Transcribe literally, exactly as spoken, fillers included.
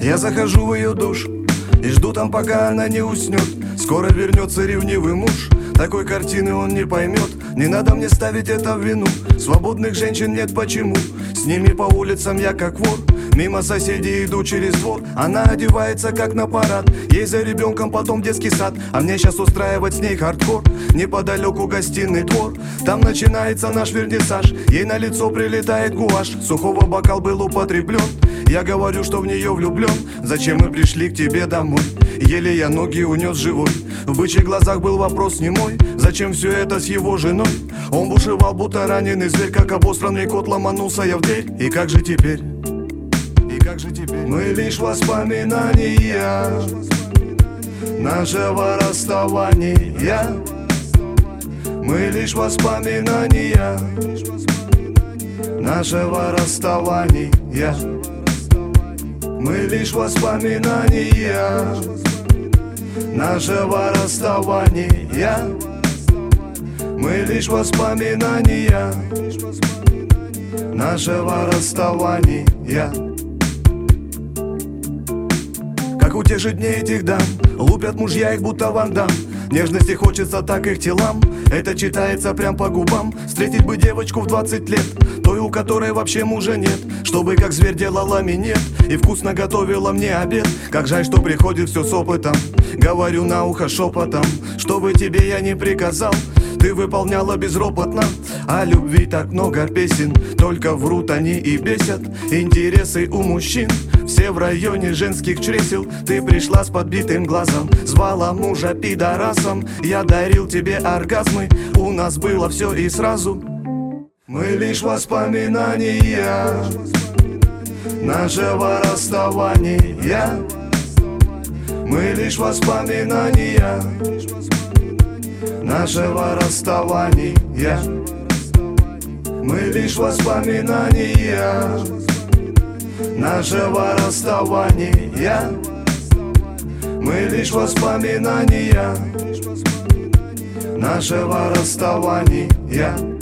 Я захожу в ее душ и жду там, пока она не уснет. Скоро вернется ревнивый муж, такой картины он не поймет. Не надо мне ставить это в вину, свободных женщин нет, почему? С ними по улицам я как вор, мимо соседей иду через двор. Она одевается как на парад, ей за ребенком потом детский сад. А мне сейчас устраивать с ней хардкор, неподалеку гостиный двор. Там начинается наш вернисаж, ей на лицо прилетает гуашь. Сухого бокал был употреблен, я говорю, что в нее влюблен. Зачем мы пришли к тебе домой? Еле я ноги унес живой. В бычьих глазах был вопрос немой: зачем все это с его женой? Он бушевал, будто раненый зверь, как обосранный кот, ломанулся я в дверь. И как же теперь? И как же теперь? Мы лишь воспоминания нашего расставания. Мы лишь воспоминания нашего расставания. Мы лишь воспоминания нашего расставания. Мы лишь воспоминания нашего расставания. Как утешить мне этих дам? Лупят мужья их, будто Ван Дам. Нежности хочется так их телам, это читается прям по губам. Встретить бы девочку в двадцать лет, той, у которой вообще мужа нет, чтобы как зверь делала минет и вкусно готовила мне обед. Как жаль, что приходит все с опытом. Говорю на ухо шепотом, чтобы тебе я не приказал, ты выполняла безропотно. О любви так много песен, только врут они и бесят. Интересы у мужчин все в районе женских чресел. Ты пришла с подбитым глазом, звала мужа пидорасом. Я дарил тебе оргазмы, у нас было все и сразу. Мы лишь воспоминания нашего расставания. Мы лишь воспоминания нашего расставания. Мы лишь воспоминания нашего расставания. Мы лишь воспоминания нашего расставания.